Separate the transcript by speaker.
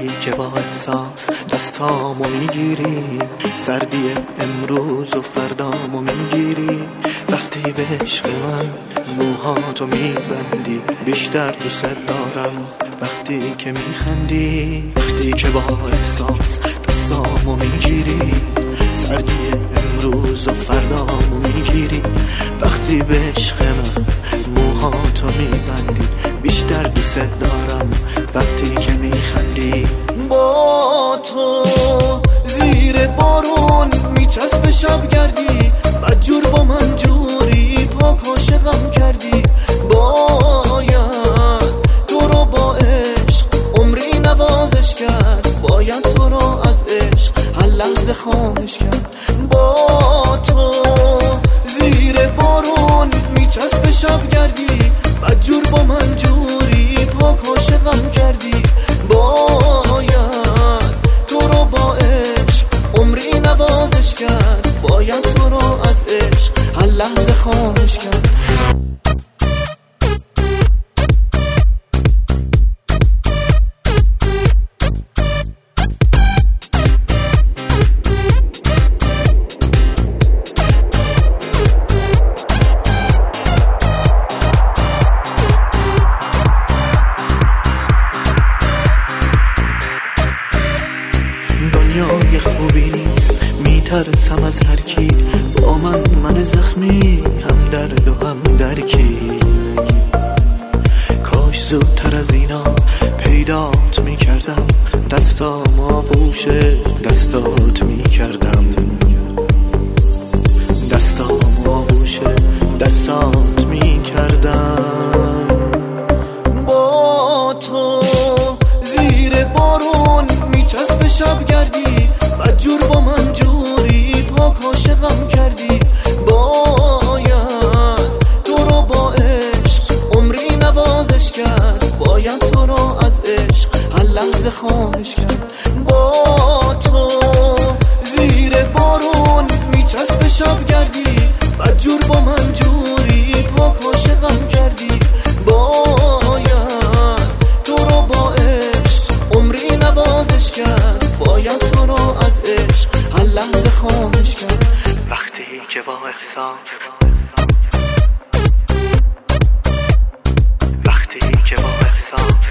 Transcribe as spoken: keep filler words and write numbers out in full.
Speaker 1: که با احساس دستامو میگیری، سردی امروز و فردامو میگیری. وقتی به عشق من موهاتو میبندی، بیشتر دوست دارم وقتی که میخندی. وقتی که با احساس دستامو میگیری، سردی امروز و فردامو میگیری. وقتی به عشق من موهاتو میبندی، بیشتر دوست دارم وقتی که میخندی. با تو زیر بارون میچسب شبگردی، بدجور با من جوری پاک عاشقم کردی. باید تو رو با عشق عمری نوازش کرد، باید تو رو از عشق هر لحظه خواهش کرد. با تو زیر بارون میچسب شبگردی، بدجور با من جوری پاک عاشقم کردی. باید تو رو با عشق عمری نوازش کرد، باید تو رو از عشق هر لحظه خواهش کرد. دنیای خوبی نیست، میترسم از هر کی. با من من زخمی، هم درد و هم درکی. کاش زودتر از اینا پیدات میکردم، دستام آغوش دستات میکردم. دستام آغوش دستات میکردم. با تو زیر بارون میچسب شبگردی، بدجور با من جوری پاک عاشقم کردی. باید تو رو با عشق عمری نوازش کرد، باید تو رو از عشق هر لحظه خواهش کرد. با تو زیر بارون میچسب شبگردی، بدجور با من جوری پاک عاشقم کردی. باید تو رو با عشق عمری نوازش کرد، باید تو رو از عشق هر لحظه خواهش کرد. وقتی که با احساس وقتی که با احساس